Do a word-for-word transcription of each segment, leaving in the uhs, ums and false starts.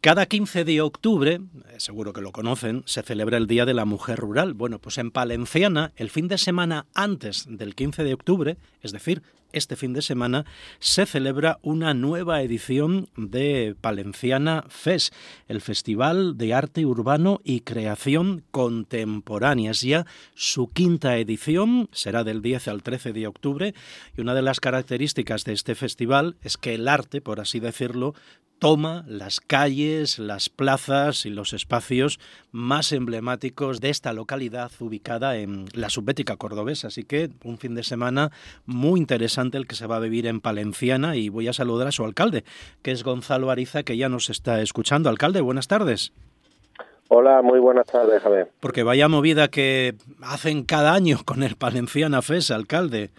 Cada quince de octubre, eh, seguro que lo conocen, se celebra el Día de la Mujer Rural. Bueno, pues en Palenciana, el fin de semana antes del quince de octubre, es decir, este fin de semana, se celebra una nueva edición de Palenciana Fest, el Festival de Arte Urbano y Creación Contemporánea. Es ya su quinta edición, será del diez al trece de octubre, y una de las características de este festival es que el arte, por así decirlo, toma las calles, las plazas y los espacios más emblemáticos de esta localidad ubicada en la subbética cordobesa. Así que un fin de semana muy interesante el que se va a vivir en Palenciana, y voy a saludar a su alcalde, que es Gonzalo Ariza, que ya nos está escuchando. Alcalde, buenas tardes. Hola, muy buenas tardes, Javier. Porque vaya movida que hacen cada año con el Palenciana Fest, alcalde.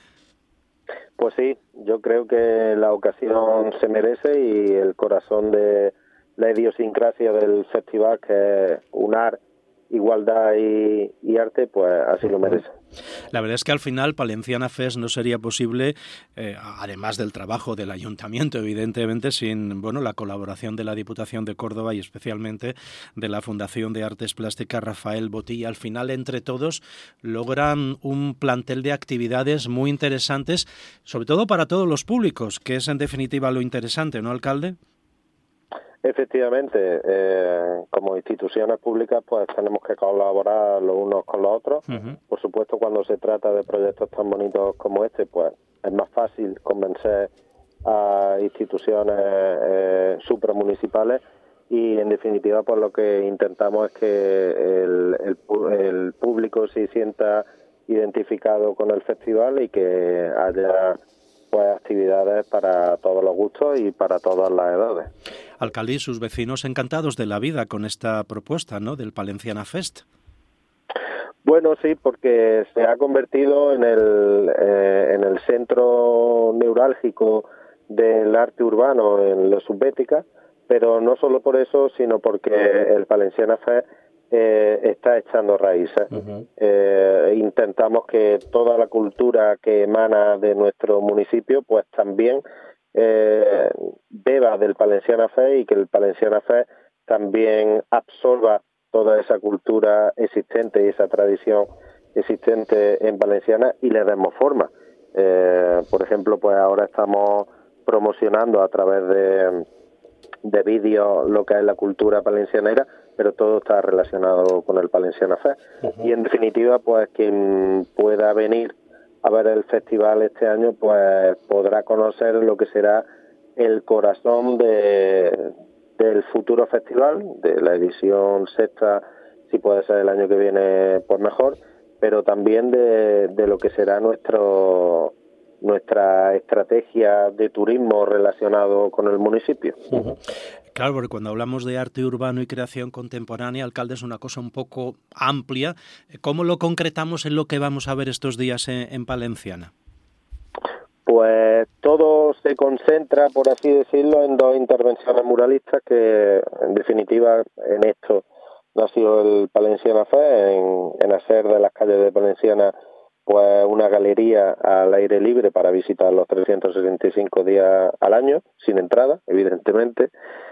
Pues sí, yo creo que la ocasión se merece, y el corazón de la idiosincrasia del festival, que es unar igualdad y, y arte, pues así lo merece. La verdad es que al final Palenciana Fest no sería posible, eh, además del trabajo del ayuntamiento, evidentemente, sin bueno la colaboración de la Diputación de Córdoba y especialmente de la Fundación de Artes Plásticas Rafael Botilla. Al final, entre todos, logran un plantel de actividades muy interesantes, sobre todo para todos los públicos, que es en definitiva lo interesante, ¿no, alcalde? Efectivamente, eh, como instituciones públicas pues tenemos que colaborar los unos con los otros. Uh-huh. Por supuesto, cuando se trata de proyectos tan bonitos como este, pues es más fácil convencer a instituciones eh, supramunicipales, y en definitiva pues lo que intentamos es que el, el, el público se sienta identificado con el festival y que haya pues actividades para todos los gustos y para todas las edades. Alcalde, y sus vecinos encantados de la vida con esta propuesta, ¿no?, del Palenciana Fest. Bueno, sí, porque se ha convertido en el eh, en el centro neurálgico del arte urbano en la subbética, pero no solo por eso, sino porque el Palenciana Fest eh, está echando raíces. Uh-huh. Eh, intentamos que toda la cultura que emana de nuestro municipio, pues también eh, beba del Palenciana Fest, y que el Palenciana Fest también absorba toda esa cultura existente y esa tradición existente en Palenciana y le demos forma. Eh, por ejemplo, pues ahora estamos promocionando a través de, de vídeos lo que es la cultura palencianera, pero todo está relacionado con el Palenciana Fest. Uh-huh. Y en definitiva, pues quien pueda venir a ver el festival este año, pues podrá conocer lo que será el corazón de del futuro festival, de la edición sexta, si puede ser el año que viene, pues mejor, pero también de, de lo que será nuestro nuestra estrategia de turismo relacionado con el municipio. Uh-huh. Claro, porque cuando hablamos de arte urbano y creación contemporánea, alcalde, es una cosa un poco amplia. ¿Cómo lo concretamos en lo que vamos a ver estos días en, en Palenciana? Pues todo se concentra, por así decirlo, en dos intervenciones muralistas que, en definitiva, en esto nació el Palenciana Fest, en, en hacer de las calles de Palenciana pues una galería al aire libre para visitar los trescientos sesenta y cinco días al año, sin entrada, evidentemente,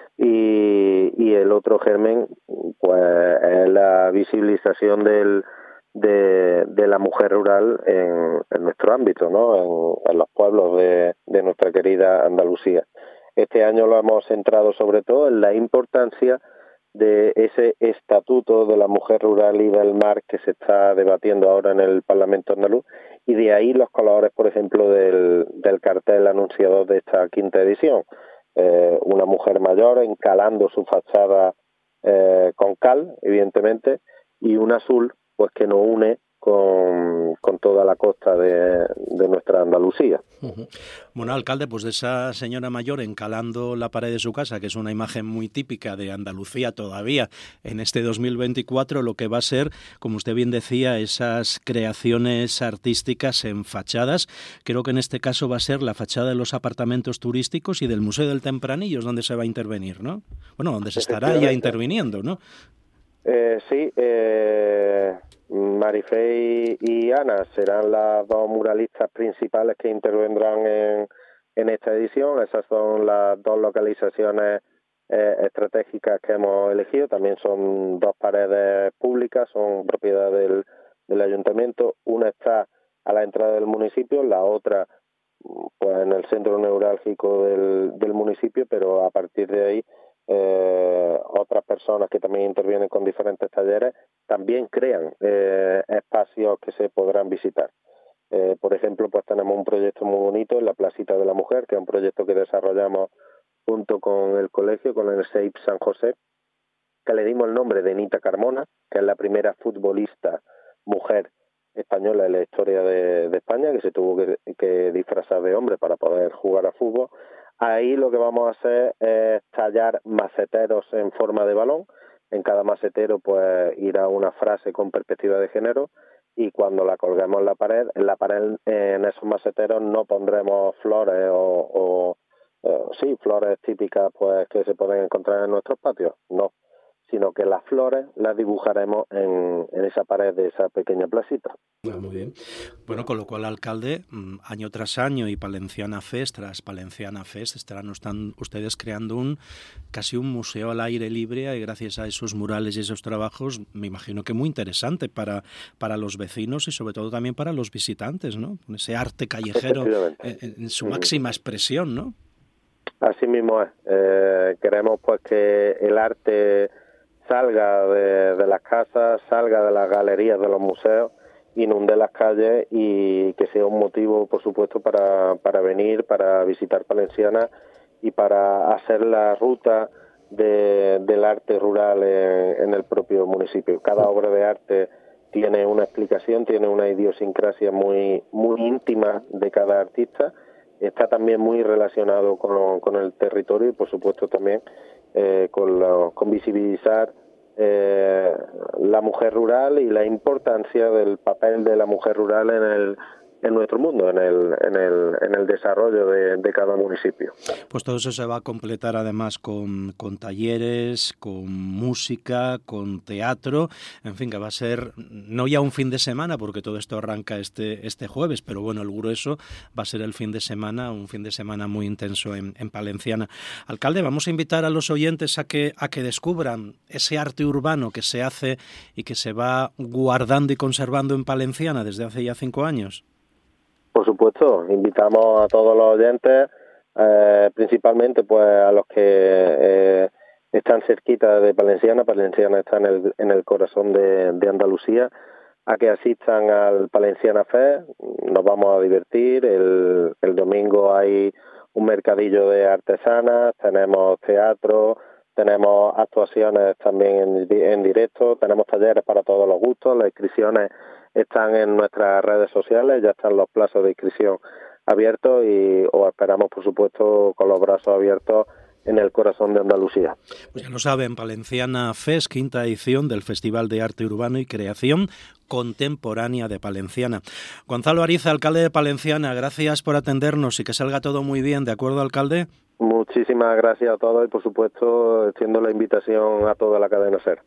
y, y el otro germen pues es la visibilización del De, de la mujer rural en, en nuestro ámbito, ¿no? En, en los pueblos de, de nuestra querida Andalucía. Este año lo hemos centrado sobre todo en la importancia de ese estatuto de la mujer rural y del mar que se está debatiendo ahora en el Parlamento andaluz, y de ahí los colores, por ejemplo, del, del cartel anunciador de esta quinta edición. Eh, una mujer mayor encalando su fachada eh, con cal, evidentemente, y un azul pues que nos une con, con toda la costa de, de nuestra Andalucía. Uh-huh. Bueno, alcalde, pues de esa señora mayor encalando la pared de su casa, que es una imagen muy típica de Andalucía todavía en este dos mil veinticuatro, lo que va a ser, como usted bien decía, esas creaciones artísticas en fachadas. Creo que en este caso va a ser la fachada de los apartamentos turísticos y del Museo del Tempranillo, donde se va a intervenir, ¿no? Bueno, donde se estará ya interviniendo, ¿no? Eh, sí, eh, Marifé y Ana serán las dos muralistas principales que intervendrán en, en esta edición. Esas son las dos localizaciones eh, estratégicas que hemos elegido. También son dos paredes públicas, son propiedad del, del ayuntamiento. Una está a la entrada del municipio, la otra pues en el centro neurálgico del, del municipio, pero a partir de ahí eh, otras personas que también intervienen con diferentes talleres también crean eh, espacios que se podrán visitar. Eh, por ejemplo, pues tenemos un proyecto muy bonito en la Placita de la Mujer, que es un proyecto que desarrollamos junto con el colegio, con el S E I P San José, que le dimos el nombre de Nita Carmona, que es la primera futbolista mujer española en la historia de, de España, que se tuvo que, que disfrazar de hombre para poder jugar a fútbol. Ahí lo que vamos a hacer es tallar maceteros en forma de balón. En cada macetero pues irá una frase con perspectiva de género, y cuando la colguemos en la pared, en la pared en esos maceteros no pondremos flores o, o eh, sí, flores típicas pues que se pueden encontrar en nuestros patios, no, sino que las flores las dibujaremos en, en esa pared de esa pequeña placita. Ah, muy bien. Bueno, con lo cual, alcalde, año tras año y Palenciana Fest tras Palenciana Fest estarán están ustedes creando un casi un museo al aire libre, y gracias a esos murales y esos trabajos, me imagino que muy interesante para, para los vecinos y sobre todo también para los visitantes, ¿no? Ese arte callejero en, en su máxima expresión, ¿no? Así mismo es. Eh, queremos pues que el arte salga de, de las casas, salga de las galerías de los museos, inunde las calles y que sea un motivo, por supuesto, para, para venir, para visitar Palenciana y para hacer la ruta de, del arte rural en, en el propio municipio. Cada obra de arte tiene una explicación, tiene una idiosincrasia muy, muy íntima de cada artista. Está también muy relacionado con, con el territorio y, por supuesto, también eh, con, lo, con visibilizar eh, la mujer rural y la importancia del papel de la mujer rural en el en nuestro mundo, en el en el en el desarrollo de, de cada municipio. Pues todo eso se va a completar además con, con talleres, con música, con teatro, en fin, que va a ser no ya un fin de semana, porque todo esto arranca este este jueves, pero bueno, el grueso va a ser el fin de semana, un fin de semana muy intenso en, en Palenciana. Alcalde, vamos a invitar a los oyentes a que a que descubran ese arte urbano que se hace y que se va guardando y conservando en Palenciana desde hace ya cinco años. Por supuesto, invitamos a todos los oyentes, eh, principalmente pues a los que eh, están cerquita de Palenciana. Palenciana está en el, en el corazón de, de Andalucía, a que asistan al Palenciana Fest. Nos vamos a divertir. El, el domingo hay un mercadillo de artesanas, tenemos teatro, tenemos actuaciones también en, en directo, tenemos talleres para todos los gustos. Las inscripciones están en nuestras redes sociales, ya están los plazos de inscripción abiertos y os esperamos, por supuesto, con los brazos abiertos en el corazón de Andalucía. Pues ya lo saben, Palenciana Fest, quinta edición del Festival de Arte Urbano y Creación Contemporánea de Palenciana. Gonzalo Ariza, alcalde de Palenciana, gracias por atendernos y que salga todo muy bien, ¿de acuerdo, alcalde? Muchísimas gracias a todos y, por supuesto, extiendo la invitación a toda la cadena SER.